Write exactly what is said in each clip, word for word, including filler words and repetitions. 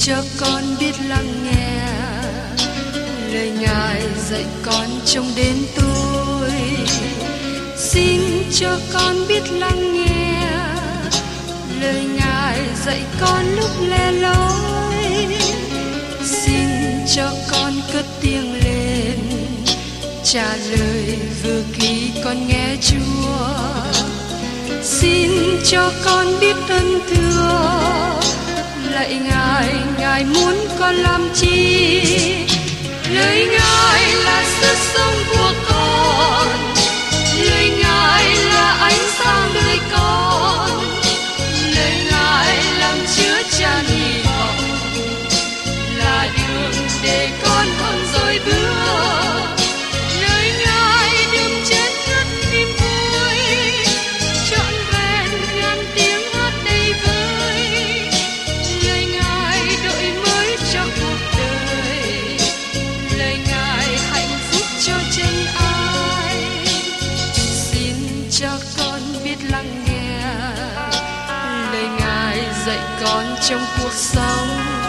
cho con biết lắng nghe lời Ngài dạy con trong đêm tối. Xin cho con biết lắng nghe lời Ngài dạy con lúc lẻ loi. Xin cho con cất tiếng lên trả lời vừa khi con nghe Chúa. Xin cho con biết ơn thưa lạy Ngài, Ngài muốn con làm chi? Lời Ngài là sức sống của con, lời Ngài là ánh sáng đời con, lời Ngài làm chứa chan hy vọng, là đường để con không dối bước. Lời Ngài đừng chết ngất niềm vui, trọn vẹn ngàn tiếng hát đầy vơi. Lời Ngài đổi mới cho cuộc đời, lời Ngài hạnh phúc cho chân ai. Xin cho con biết lắng nghe lời Ngài dạy con trong cuộc sống.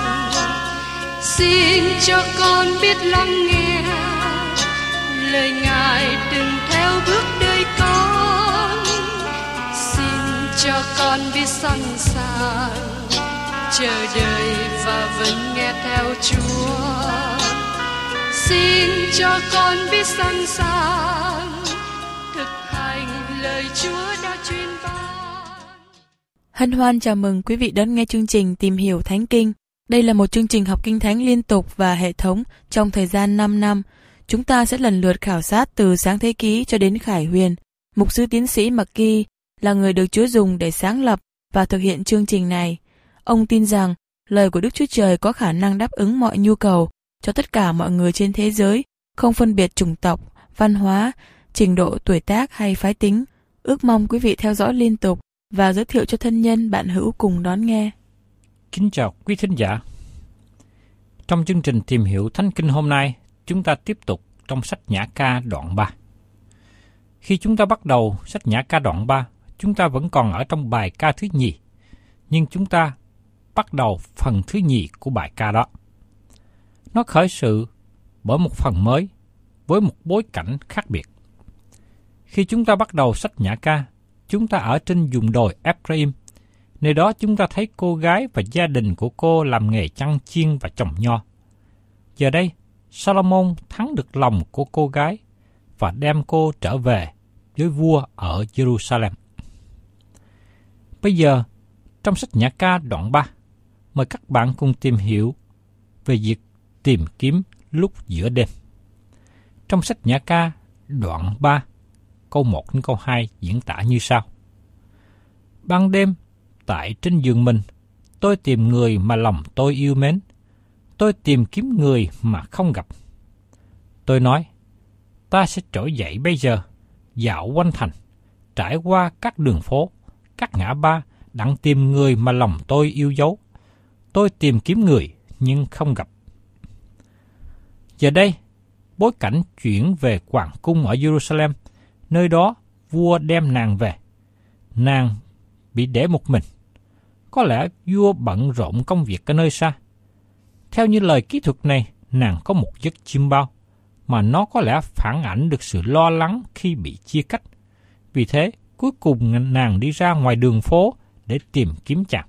Xin cho con biết lắng nghe lời Ngài đừng theo bước đời con. Xin cho con biết sẵn sàng chờ đợi và vẫn nghe theo Chúa. Xin cho con biết sẵn sàng thực hành lời Chúa đã truyền ban. Hân hoan chào mừng quý vị đón nghe chương trình Tìm hiểu Thánh Kinh. Đây là một chương trình học Kinh Thánh liên tục và hệ thống trong thời gian năm năm. Chúng ta sẽ lần lượt khảo sát từ Sáng Thế Ký cho đến Khải Huyền. Mục sư tiến sĩ McGee là người được Chúa dùng để sáng lập và thực hiện chương trình này. Ông tin rằng lời của Đức Chúa Trời có khả năng đáp ứng mọi nhu cầu cho tất cả mọi người trên thế giới, không phân biệt chủng tộc, văn hóa, trình độ tuổi tác hay phái tính. Ước mong quý vị theo dõi liên tục và giới thiệu cho thân nhân bạn hữu cùng đón nghe. Kính chào quý thính giả. Trong chương trình Tìm hiểu Thánh Kinh hôm nay, chúng ta tiếp tục trong sách Nhã Ca đoạn ba. Khi chúng ta bắt đầu sách Nhã Ca đoạn ba, chúng ta vẫn còn ở trong bài ca thứ nhì, nhưng chúng ta bắt đầu phần thứ nhì của bài ca đó. Nó khởi sự bởi một phần mới, với một bối cảnh khác biệt. Khi chúng ta bắt đầu sách Nhã Ca, chúng ta ở trên vùng đồi Ephraim. Nơi đó chúng ta thấy cô gái và gia đình của cô làm nghề chăn chiên và trồng nho. Giờ đây, Solomon thắng được lòng của cô gái và đem cô trở về với vua ở Jerusalem. Bây giờ, trong sách Nhã Ca đoạn ba, mời các bạn cùng tìm hiểu về việc tìm kiếm lúc giữa đêm. Trong sách Nhã Ca đoạn ba, câu một đến câu hai diễn tả như sau. Ban đêm, tại trên giường mình, tôi tìm người mà lòng tôi yêu mến. Tôi tìm kiếm người mà không gặp. Tôi nói, ta sẽ trỗi dậy bây giờ, dạo quanh thành, trải qua các đường phố, các ngã ba, đặng tìm người mà lòng tôi yêu dấu. Tôi tìm kiếm người nhưng không gặp. Giờ đây, bối cảnh chuyển về hoàng cung ở Jerusalem, nơi đó vua đem nàng về. Nàng bị để một mình. Có lẽ vua bận rộn công việc ở nơi xa. Theo như lời kỹ thuật này, nàng có một giấc chiêm bao, mà nó có lẽ phản ảnh được sự lo lắng khi bị chia cách. Vì thế, cuối cùng nàng đi ra ngoài đường phố để tìm kiếm chàng.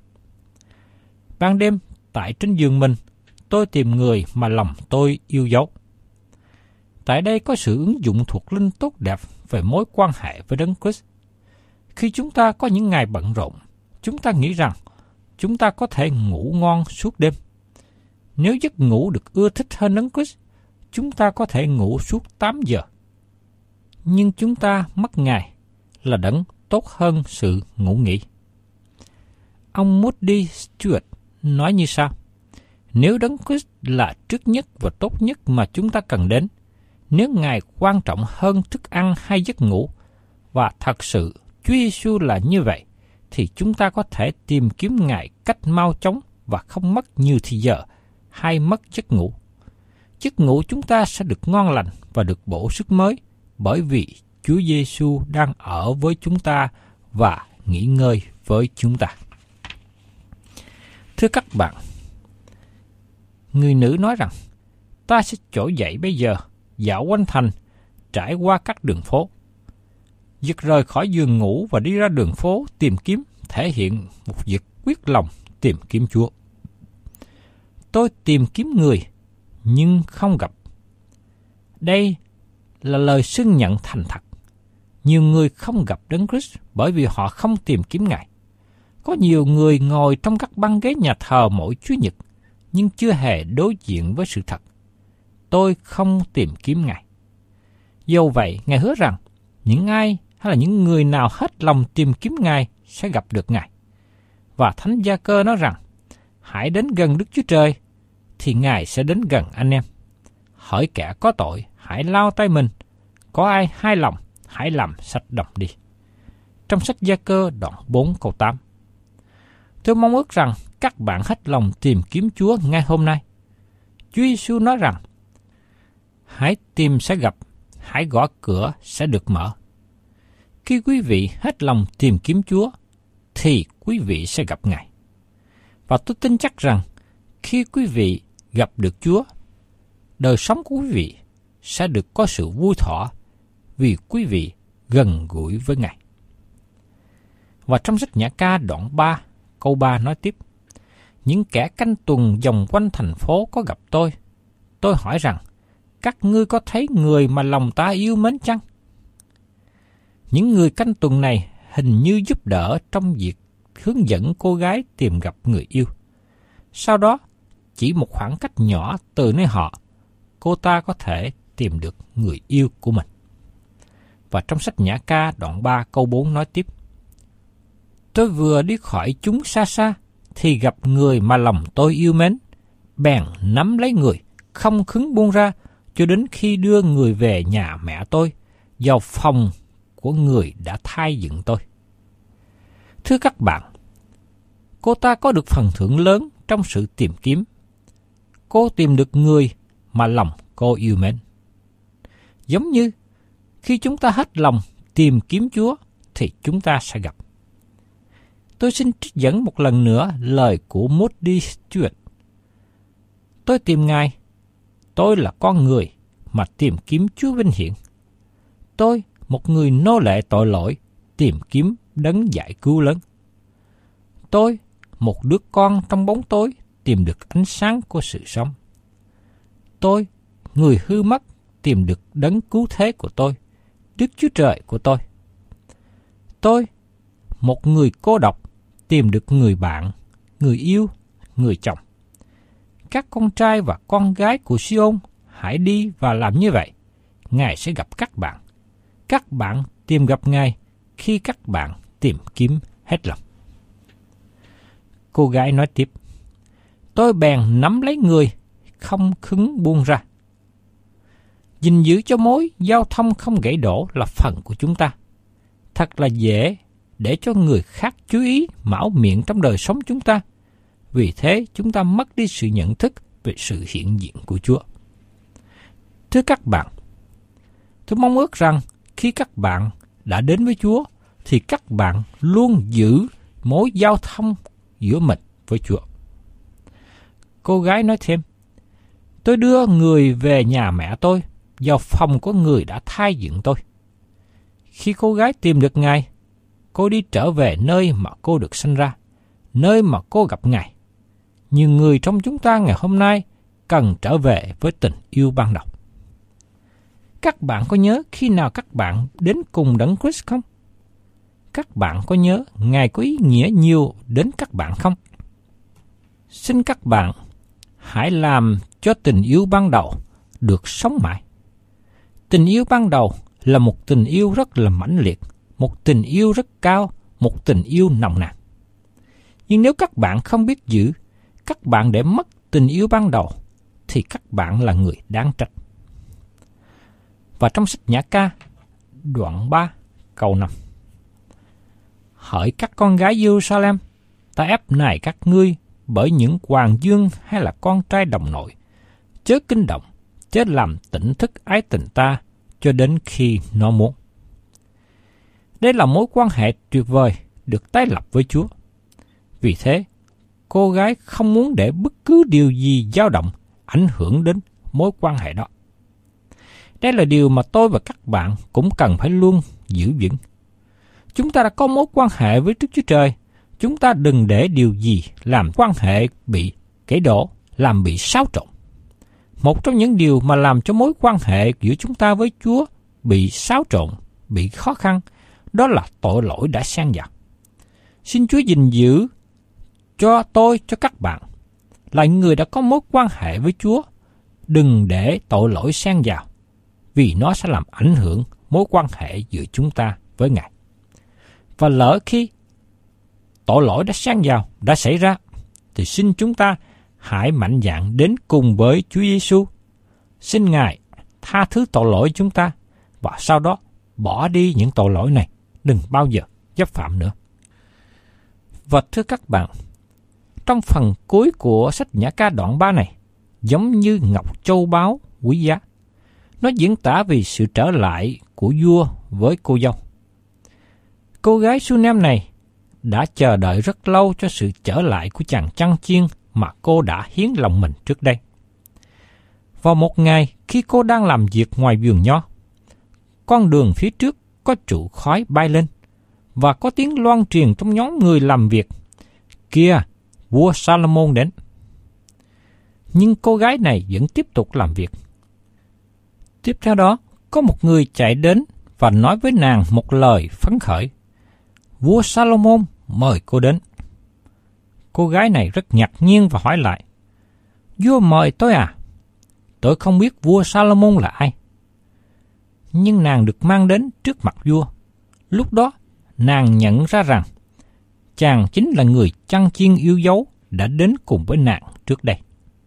Ban đêm, tại trên giường mình, tôi tìm người mà lòng tôi yêu dấu. Tại đây có sự ứng dụng thuộc linh tốt đẹp về mối quan hệ với Đấng Christ. Khi chúng ta có những ngày bận rộn, chúng ta nghĩ rằng chúng ta có thể ngủ ngon suốt đêm. Nếu giấc ngủ được ưa thích hơn Đấng Christ, chúng ta có thể ngủ suốt tám giờ. Nhưng chúng ta mất ngày là đấng tốt hơn sự ngủ nghỉ. Ông Moody Stuart nói như sau: nếu Đấng Christ là trước nhất và tốt nhất mà chúng ta cần đến, nếu Ngài quan trọng hơn thức ăn hay giấc ngủ, và thật sự Chúa Giêsu là như vậy, thì chúng ta có thể tìm kiếm Ngài cách mau chóng và không mất nhiều thời giờ hay mất giấc ngủ. Giấc ngủ chúng ta sẽ được ngon lành và được bổ sức mới, bởi vì Chúa Giêsu đang ở với chúng ta và nghỉ ngơi với chúng ta. Thưa các bạn, Người nữ nói rằng, ta sẽ trỗi dậy bây giờ, dạo quanh thành, trải qua các đường phố. Giật rời khỏi giường ngủ và đi ra đường phố tìm kiếm, thể hiện một việc quyết lòng tìm kiếm Chúa. Tôi tìm kiếm người, nhưng không gặp. Đây là lời xưng nhận thành thật. Nhiều người không gặp Đấng Christ bởi vì họ không tìm kiếm Ngài. Có nhiều người ngồi trong các băng ghế nhà thờ mỗi Chủ nhật, nhưng chưa hề đối diện với sự thật. Tôi không tìm kiếm Ngài. Dẫu vậy, Ngài hứa rằng, những ai hay là những người nào hết lòng tìm kiếm Ngài sẽ gặp được Ngài. Và Thánh Gia-cơ nói rằng, hãy đến gần Đức Chúa Trời, thì Ngài sẽ đến gần anh em. Hỡi kẻ có tội, hãy lau tay mình. Có ai hai lòng, hãy làm sạch đồng đi. Trong sách Gia-cơ đoạn bốn câu tám. Tôi mong ước rằng các bạn hết lòng tìm kiếm Chúa ngay hôm nay. Chúa Giêsu nói rằng, hãy tìm sẽ gặp, hãy gõ cửa sẽ được mở. Khi quý vị hết lòng tìm kiếm Chúa, thì quý vị sẽ gặp Ngài. Và tôi tin chắc rằng, khi quý vị gặp được Chúa, đời sống của quý vị sẽ được có sự vui thỏa vì quý vị gần gũi với Ngài. Và trong sách Nhã ca đoạn ba, câu ba nói tiếp, những kẻ canh tuần vòng quanh thành phố có gặp tôi. Tôi hỏi rằng, các ngươi có thấy người mà lòng ta yêu mến chăng? Những người canh tuần này hình như giúp đỡ trong việc hướng dẫn cô gái tìm gặp người yêu. Sau đó, chỉ một khoảng cách nhỏ từ nơi họ, cô ta có thể tìm được người yêu của mình. Và trong sách Nhã ca đoạn ba câu bốn nói tiếp, tôi vừa đi khỏi chúng xa xa, thì gặp người mà lòng tôi yêu mến, bèn nắm lấy người, không khứng buông ra, cho đến khi đưa người về nhà mẹ tôi, vào phòng của người đã thai dựng tôi. Thưa các bạn, cô ta có được phần thưởng lớn trong sự tìm kiếm. Cô tìm được người mà lòng cô yêu mến. Giống như khi chúng ta hết lòng tìm kiếm Chúa, thì chúng ta sẽ gặp. Tôi xin trích dẫn một lần nữa lời của Moody Stuart. Tôi tìm Ngài. Tôi là con người mà tìm kiếm Chúa vinh hiển. Tôi, một người nô lệ tội lỗi, tìm kiếm đấng giải cứu lớn. Tôi, một đứa con trong bóng tối, tìm được ánh sáng của sự sống. Tôi, người hư mất, tìm được đấng cứu thế của tôi, Đức Chúa Trời của tôi. Tôi, một người cô độc, tìm được người bạn, người yêu, người chồng. Các con trai và con gái của Sion, hãy đi và làm như vậy. Ngài sẽ gặp các bạn. Các bạn tìm gặp Ngài khi các bạn tìm kiếm hết lòng. Cô gái nói tiếp, tôi bèn nắm lấy người, không khứng buông ra. Gìn giữ cho mối giao thông không gãy đổ là phần của chúng ta. Thật là dễ để cho người khác chú ý mão miệng trong đời sống chúng ta. Vì thế chúng ta mất đi sự nhận thức về sự hiện diện của Chúa. Thưa các bạn, tôi mong ước rằng khi các bạn đã đến với Chúa, thì các bạn luôn giữ mối giao thông giữa mình với Chúa. Cô gái nói thêm, tôi đưa người về nhà mẹ tôi, vào phòng của người đã thai dựng tôi. Khi cô gái tìm được Ngài, cô đi trở về nơi mà cô được sinh ra, nơi mà cô gặp Ngài. Nhiều người trong chúng ta ngày hôm nay cần trở về với tình yêu ban đầu. Các bạn có nhớ khi nào các bạn đến cùng Đấng Christ không? Các bạn có nhớ Ngài có ý nghĩa nhiều đến các bạn không? Xin các bạn hãy làm cho tình yêu ban đầu được sống mãi. Tình yêu ban đầu là một tình yêu rất là mãnh liệt, một tình yêu rất cao, một tình yêu nồng nàn. Nhưng nếu các bạn không biết giữ, các bạn để mất tình yêu ban đầu, thì các bạn là người đáng trách. Và trong sách Nhã ca, đoạn ba, câu năm. Hỡi các con gái Jerusalem, ta ép nài các ngươi bởi những hoàng dương hay là con trai đồng nội, chớ kinh động, chớ làm tỉnh thức ái tình ta cho đến khi nó muốn. Đây là mối quan hệ tuyệt vời được tái lập với Chúa. Vì thế, cô gái không muốn để bất cứ điều gì dao động ảnh hưởng đến mối quan hệ đó. Đây là điều mà tôi và các bạn cũng cần phải luôn giữ vững. Chúng ta đã có mối quan hệ với Đức Chúa Trời. Chúng ta đừng để điều gì làm quan hệ bị gãy đổ, làm bị xáo trộn. Một trong những điều mà làm cho mối quan hệ giữa chúng ta với Chúa bị xáo trộn, bị khó khăn, đó là tội lỗi đã xen vào. Xin Chúa gìn giữ cho tôi, cho các bạn, là người đã có mối quan hệ với Chúa, đừng để tội lỗi xen vào, vì nó sẽ làm ảnh hưởng mối quan hệ giữa chúng ta với Ngài. Và lỡ khi tội lỗi đã xen vào, đã xảy ra, thì xin chúng ta hãy mạnh dạn đến cùng với Chúa Giêsu, xin Ngài tha thứ tội lỗi chúng ta, và sau đó bỏ đi những tội lỗi này, đừng bao giờ dấp phạm nữa. Và thưa các bạn, trong phần cuối của sách Nhã Ca đoạn ba này, giống như ngọc châu báu quý giá, nó diễn tả về sự trở lại của vua với cô dâu. Cô gái Sunem này đã chờ đợi rất lâu cho sự trở lại của chàng chăn chiên mà cô đã hiến lòng mình trước đây. Vào một ngày, khi cô đang làm việc ngoài vườn nho, con đường phía trước có trụ khói bay lên, và có tiếng loan truyền trong nhóm người làm việc: "Kìa, vua Salomon đến." Nhưng cô gái này vẫn tiếp tục làm việc. Tiếp theo đó, có một người chạy đến và nói với nàng một lời phấn khởi: "Vua Salomon mời cô đến." Cô gái này rất ngạc nhiên và hỏi lại: "Vua mời tôi à? Tôi không biết vua Salomon là ai." Nhưng nàng được mang đến trước mặt vua. Lúc đó, nàng nhận ra rằng chàng chính là người chăn chiên yêu dấu đã đến cùng với nàng trước đây.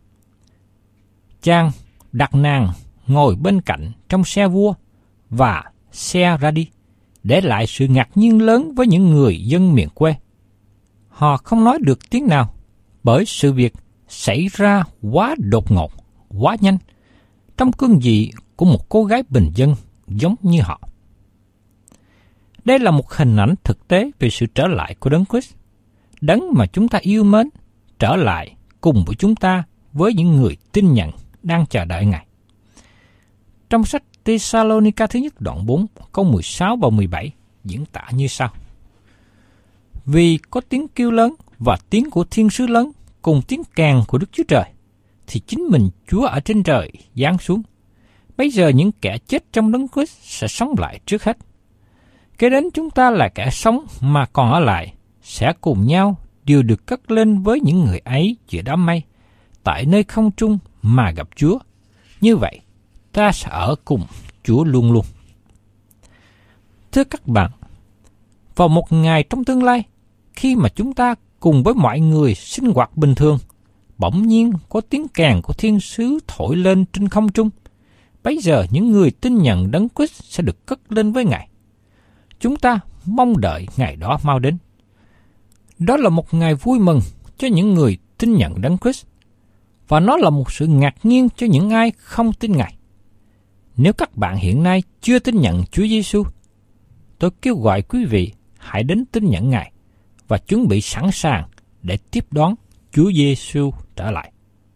Chàng đặt nàng ngồi bên cạnh trong xe vua và xe ra đi, để lại sự ngạc nhiên lớn với những người dân miền quê. Họ không nói được tiếng nào, bởi sự việc xảy ra quá đột ngột, quá nhanh, trong cương vị của một cô gái bình dân giống như họ. Đây là một hình ảnh thực tế về sự trở lại của Đấng Christ, Đấng mà chúng ta yêu mến, trở lại cùng với chúng ta với những người tin nhận đang chờ đợi Ngài. Trong sách Thessalonica thứ nhất đoạn bốn, câu mười sáu và mười bảy diễn tả như sau: "Vì có tiếng kêu lớn và tiếng của thiên sứ lớn cùng tiếng kèn của Đức Chúa Trời, thì chính mình Chúa ở trên trời giáng xuống. Bây giờ những kẻ chết trong Đấng Christ sẽ sống lại trước hết. Kế đến chúng ta là kẻ sống mà còn ở lại, sẽ cùng nhau đều được cất lên với những người ấy giữa đám mây, tại nơi không trung mà gặp Chúa. Như vậy, ta sẽ ở cùng Chúa luôn luôn." Thưa các bạn, vào một ngày trong tương lai, khi mà chúng ta cùng với mọi người sinh hoạt bình thường, bỗng nhiên có tiếng kèn của thiên sứ thổi lên trên không trung. Bấy giờ những người tin nhận Đấng Christ sẽ được cất lên với Ngài. Chúng ta mong đợi ngày đó mau đến. Đó là một ngày vui mừng cho những người tin nhận Đấng Christ, và nó là một sự ngạc nhiên cho những ai không tin Ngài. Nếu các bạn hiện nay chưa tin nhận Chúa Giêsu, tôi kêu gọi quý vị hãy đến tin nhận Ngài và chuẩn bị sẵn sàng để tiếp đón Chúa Giêsu trở lại.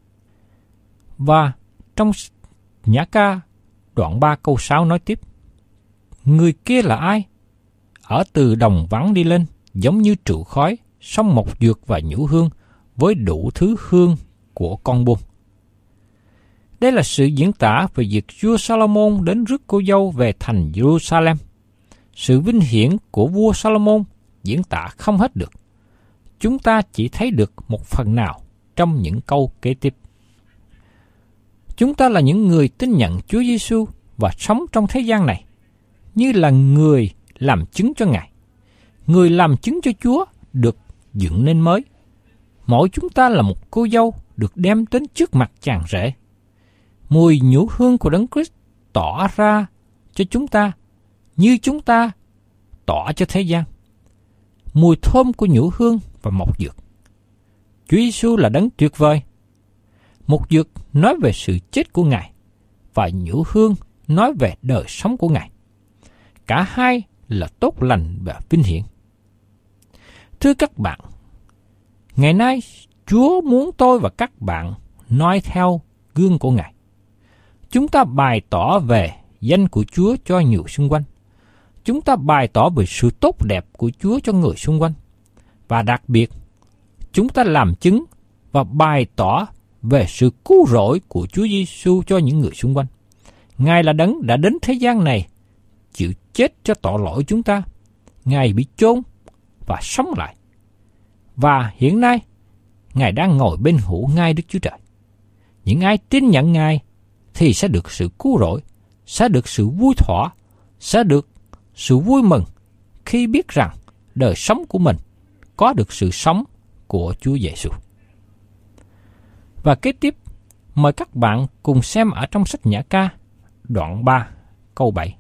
Và trong Nhã Ca đoạn ba câu sáu nói tiếp: "Người kia là ai? Ở từ đồng vắng đi lên, giống như trụ khói, xong mộc dược và nhũ hương, với đủ thứ hương của con buôn." Đây là sự diễn tả về việc vua Salomon đến rước cô dâu về thành Jerusalem. Sự vinh hiển của vua Salomon diễn tả không hết được. Chúng ta chỉ thấy được một phần nào trong những câu kế tiếp. Chúng ta là những người tin nhận Chúa Giêsu và sống trong thế gian này như là người làm chứng cho Ngài. Người làm chứng cho Chúa được dựng nên mới. Mỗi chúng ta là một cô dâu được đem đến trước mặt chàng rể. Mùi nhũ hương của Đấng Christ tỏ ra cho chúng ta như chúng ta tỏ cho thế gian. Mùi thơm của nhũ hương và mộc dược. Chúa Giêsu là Đấng tuyệt vời. Mộc dược nói về sự chết của Ngài, và nhũ hương nói về đời sống của Ngài. Cả hai là tốt lành và vinh hiển. Thưa các bạn, ngày nay Chúa muốn tôi và các bạn noi theo gương của Ngài. Chúng ta bày tỏ về danh của Chúa cho nhiều xung quanh. Chúng ta bày tỏ về sự tốt đẹp của Chúa cho người xung quanh. Và đặc biệt, chúng ta làm chứng và bày tỏ về sự cứu rỗi của Chúa Giêsu cho những người xung quanh. Ngài là Đấng đã đến thế gian này, chịu chết cho tội lỗi chúng ta. Ngài bị chôn và sống lại. Và hiện nay, Ngài đang ngồi bên hữu ngai Đức Chúa Trời. Những ai tin nhận Ngài thì sẽ được sự cứu rỗi, sẽ được sự vui thỏa, sẽ được sự vui mừng khi biết rằng đời sống của mình có được sự sống của Chúa Giêsu. Và kế tiếp, mời các bạn cùng xem ở trong sách Nhã Ca, đoạn ba, câu bảy.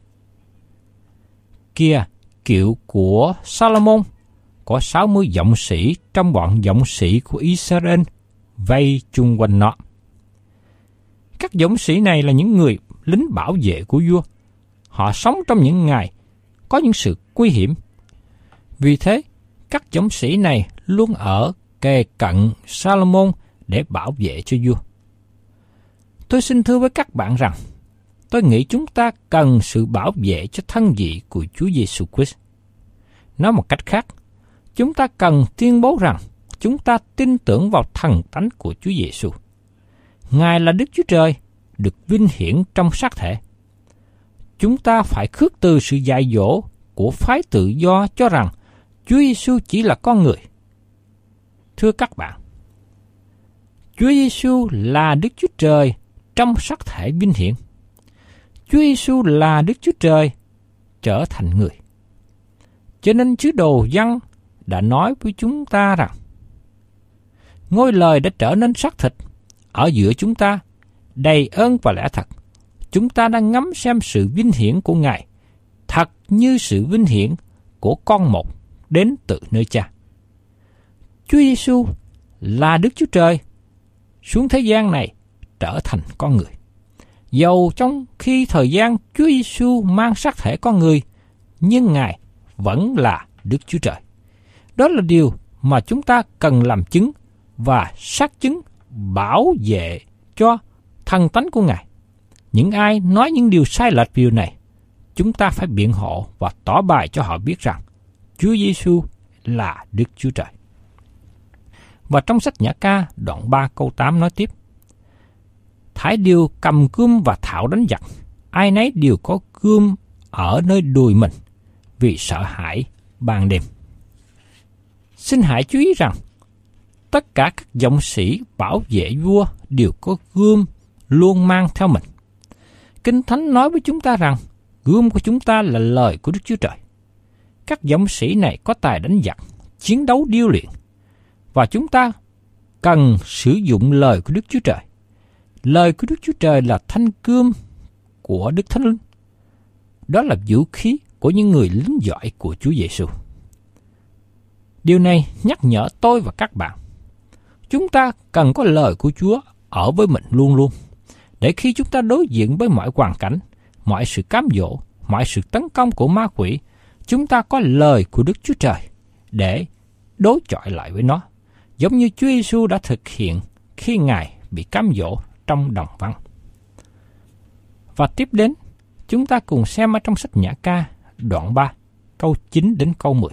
Kia, kiệu của Salomon có sáu mươi dòng sĩ trong bọn dòng sĩ của Israel vây chung quanh nó. Các dòng sĩ này là những người lính bảo vệ của vua. Họ sống trong những ngày có những sự nguy hiểm. Vì thế, các dòng sĩ này luôn ở kề cận Salomon để bảo vệ cho vua. Tôi xin thưa với các bạn rằng, tôi nghĩ chúng ta cần sự bảo vệ cho thân vị của Chúa Giêsu Christ. Nói một cách khác, chúng ta cần tuyên bố rằng chúng ta tin tưởng vào thần tánh của Chúa Giêsu. Ngài là Đức Chúa Trời, được vinh hiển trong xác thể. Chúng ta phải khước từ sự dạy dỗ của phái tự do cho rằng Chúa Giêsu chỉ là con người. Thưa các bạn, Chúa Giêsu là Đức Chúa Trời trong xác thể vinh hiển. Chúa Giêsu là Đức Chúa Trời trở thành người. Cho nên sứ đồ Giăng đã nói với chúng ta rằng ngôi lời đã trở nên xác thịt ở giữa chúng ta, đầy ơn và lẽ thật. Chúng ta đang ngắm xem sự vinh hiển của Ngài, thật như sự vinh hiển của con một đến từ nơi Cha. Chúa Giêsu là Đức Chúa Trời xuống thế gian này trở thành con người. Dầu trong khi thời gian Chúa Giêsu mang xác thể con người, nhưng Ngài vẫn là Đức Chúa Trời. Đó là điều mà chúng ta cần làm chứng và xác chứng bảo vệ cho thần tánh của Ngài. Những ai nói những điều sai lệch điều này, chúng ta phải biện hộ và tỏ bài cho họ biết rằng Chúa Giêsu là Đức Chúa Trời. Và trong sách Nhã Ca đoạn ba câu tám nói tiếp: Thải đều cầm gươm và thạo đánh giặc, ai nấy đều có gươm ở nơi đùi mình, vì sợ hãi ban đêm. Xin hãy chú ý rằng, tất cả các dòng sĩ bảo vệ vua đều có gươm luôn mang theo mình. Kinh Thánh nói với chúng ta rằng, gươm của chúng ta là lời của Đức Chúa Trời. Các dòng sĩ này có tài đánh giặc, chiến đấu điêu luyện, và chúng ta cần sử dụng lời của Đức Chúa Trời. Lời của Đức Chúa Trời là thanh gươm của Đức Thánh Linh. Đó là vũ khí của những người lính giỏi của Chúa Giêsu. Điều này nhắc nhở tôi và các bạn, chúng ta cần có lời của Chúa ở với mình luôn luôn, để khi chúng ta đối diện với mọi hoàn cảnh, mọi sự cám dỗ, mọi sự tấn công của ma quỷ, chúng ta có lời của Đức Chúa Trời để đối chọi lại với nó, giống như Chúa Giêsu đã thực hiện khi Ngài bị cám dỗ trong đồng vắng. Và tiếp đến, chúng ta cùng xem ở trong sách Nhã Ca đoạn ba, câu chín đến câu mười.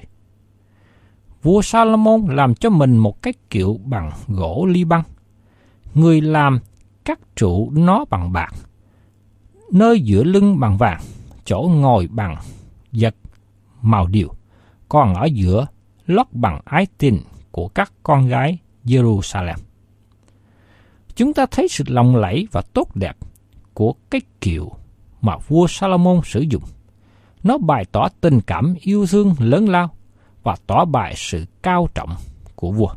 Vua Salomon làm cho mình một cái kiệu bằng gỗ ly băng. Người làm các trụ nó bằng bạc, nơi giữa lưng bằng vàng, chỗ ngồi bằng vật màu điều, còn ở giữa lót bằng ái tình của các con gái Jerusalem. Chúng ta thấy sự lộng lẫy và tốt đẹp của cái kiệu mà vua Salomon sử dụng. Nó bày tỏ tình cảm yêu thương lớn lao và tỏ bày sự cao trọng của vua.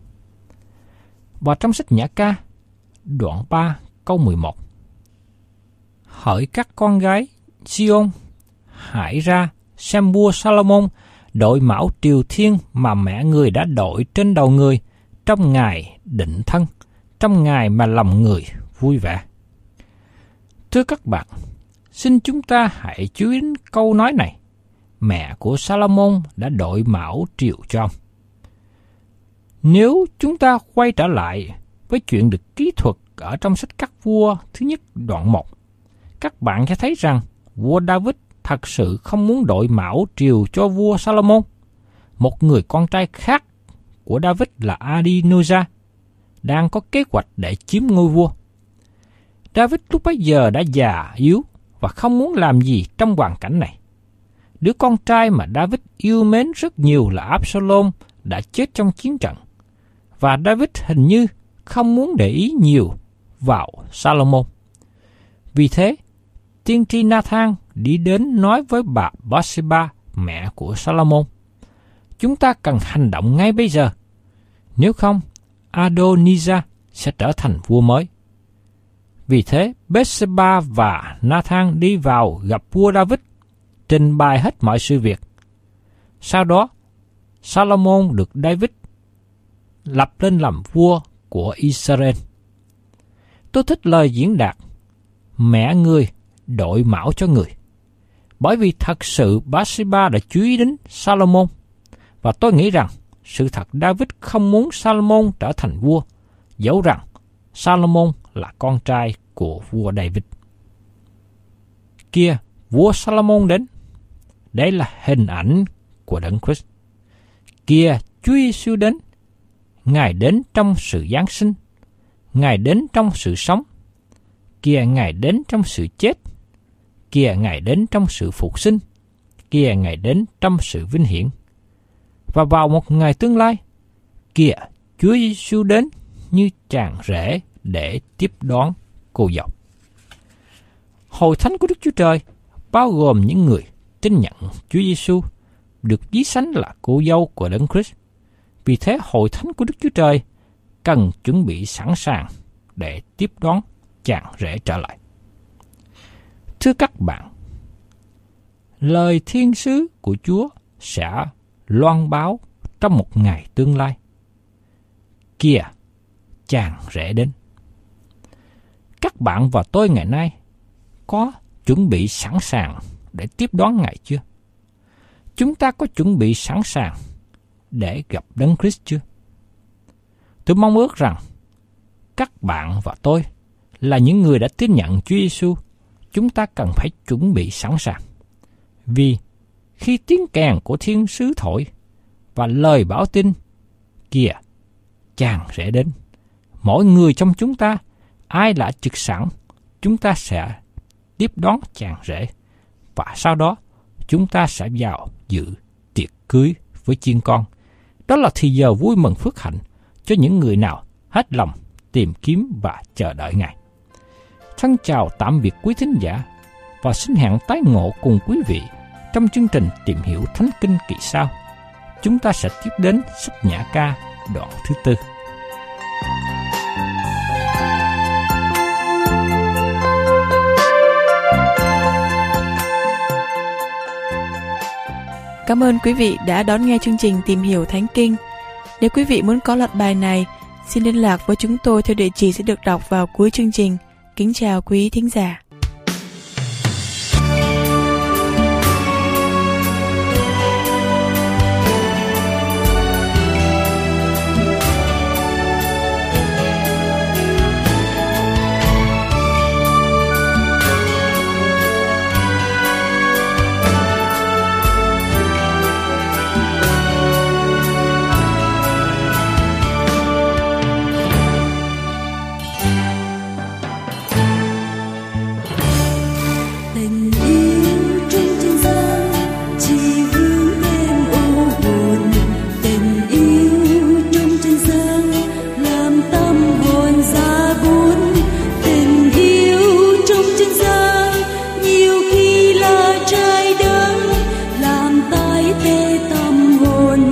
Và trong sách Nhã Ca, đoạn ba, câu mười một. Hỡi các con gái Sion, hãy ra xem vua Salomon đội mão triều thiên mà mẹ người đã đội trên đầu người trong ngày định thân, trong ngày mà lòng người vui vẻ. Thưa các bạn, xin chúng ta hãy chú ý đến câu nói này. Mẹ của Salomon đã đội mão triều cho ông. Nếu chúng ta quay trở lại với chuyện được kỹ thuật ở trong sách Các Vua thứ nhất đoạn một, các bạn sẽ thấy rằng vua David thật sự không muốn đội mão triều cho vua Salomon. Một người con trai khác của David là Adonijah đang có kế hoạch để chiếm ngôi vua. David lúc bấy giờ đã già yếu và không muốn làm gì trong hoàn cảnh này. Đứa con trai mà David yêu mến rất nhiều là Absalom đã chết trong chiến trận, và David hình như không muốn để ý nhiều vào Salomon. Vì thế, tiên tri Nathan đi đến nói với bà Bathsheba, mẹ của Salomon: chúng ta cần hành động ngay bây giờ, nếu không Adonijah sẽ trở thành vua mới. Vì thế, Bathsheba và Nathan đi vào gặp vua David, trình bày hết mọi sự việc. Sau đó, Salomon được David lập lên làm vua của Israel. Tôi thích lời diễn đạt mẹ người đội mão cho người, bởi vì thật sự Bathsheba đã chú ý đến Salomon, và tôi nghĩ rằng sự thật David không muốn Salomon trở thành vua, dẫu rằng Salomon là con trai của vua David. Kia, vua Salomon đến. Đây là hình ảnh của Đấng Christ. Kia, Chúa Giêsu đến. Ngài đến trong sự giáng sinh. Ngài đến trong sự sống. Kia, Ngài đến trong sự chết. Kia, Ngài đến trong sự phục sinh. Kia, Ngài đến trong sự vinh hiển. Và vào một ngày tương lai, kia, Chúa Giêsu đến như tràng rễ để tiếp đón cô dâu. Hội thánh của Đức Chúa Trời bao gồm những người tin nhận Chúa Giêsu, được ví sánh là cô dâu của Đấng Christ. Vì thế, hội thánh của Đức Chúa Trời cần chuẩn bị sẵn sàng để tiếp đón chàng rể trở lại. Thưa các bạn, lời thiên sứ của Chúa sẽ loan báo trong một ngày tương lai. Kìa, chàng rể đến. Các bạn và tôi ngày nay có chuẩn bị sẵn sàng để tiếp đón Ngài chưa? Chúng ta có chuẩn bị sẵn sàng để gặp Đấng Christ chưa? Tôi mong ước rằng các bạn và tôi là những người đã tin nhận Chúa Giêsu, chúng ta cần phải chuẩn bị sẵn sàng. Vì khi tiếng kèn của thiên sứ thổi và lời báo tin, kìa, chàng rể đến, mỗi người trong chúng ta, ai đã trực sẵn, chúng ta sẽ tiếp đón chàng rể, và sau đó chúng ta sẽ vào dự tiệc cưới với chiên con. Đó là thì giờ vui mừng phước hạnh cho những người nào hết lòng tìm kiếm và chờ đợi Ngài. Thân chào tạm biệt quý thính giả, và xin hẹn tái ngộ cùng quý vị trong chương trình Tìm Hiểu Thánh Kinh kỳ sau. Chúng ta sẽ tiếp đến sách Nhã Ca đoạn thứ tư. Cảm ơn quý vị đã đón nghe chương trình Tìm Hiểu Thánh Kinh. Nếu quý vị muốn có loạt bài này, xin liên lạc với chúng tôi theo địa chỉ sẽ được đọc vào cuối chương trình. Kính chào quý thính giả.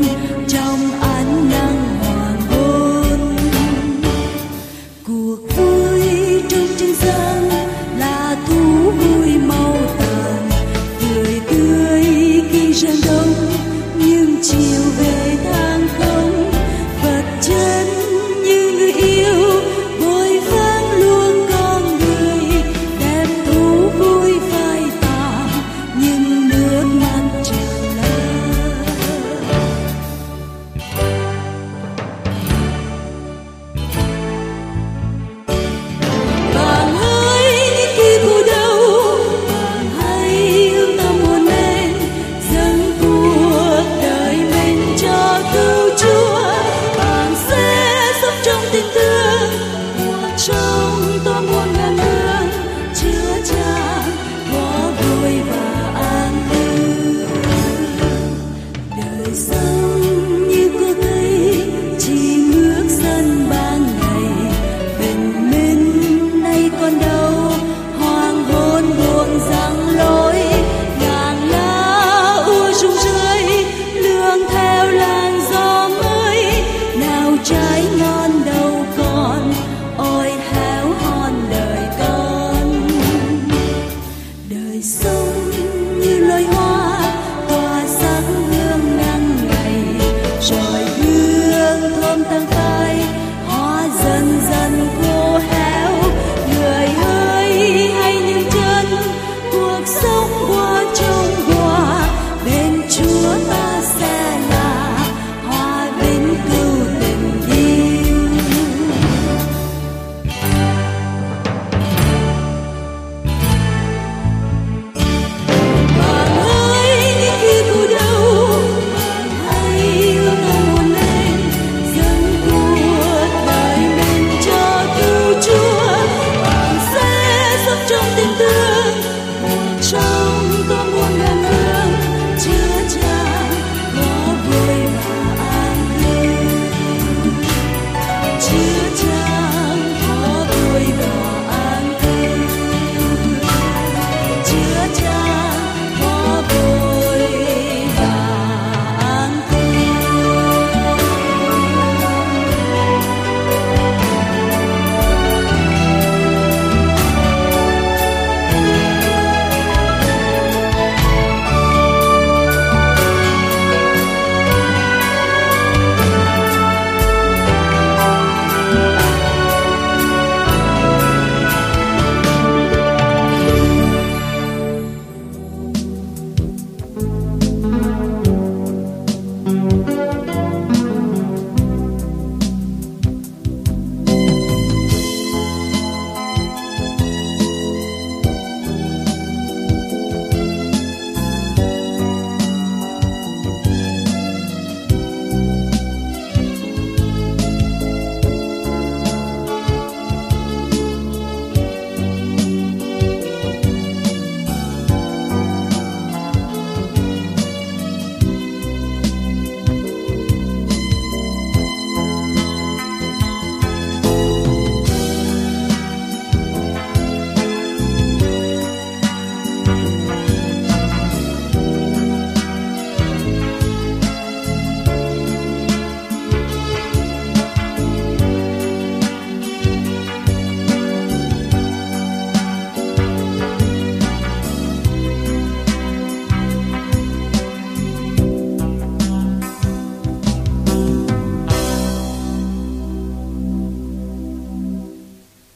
Cuộc vui